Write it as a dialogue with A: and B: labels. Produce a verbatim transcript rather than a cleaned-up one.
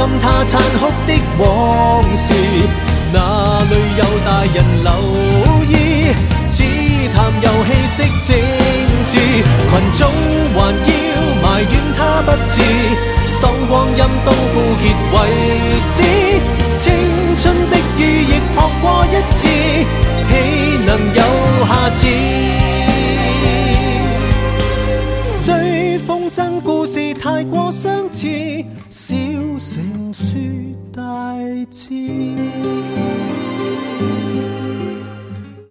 A: 他殘酷的往事，哪裏有大人留意？只談遊戲式政治，群眾還要埋怨他不智，當光陰都枯竭為止，青春的羽翼撲過一次，豈能有下次？追風箏故事太過相似，小城說大志。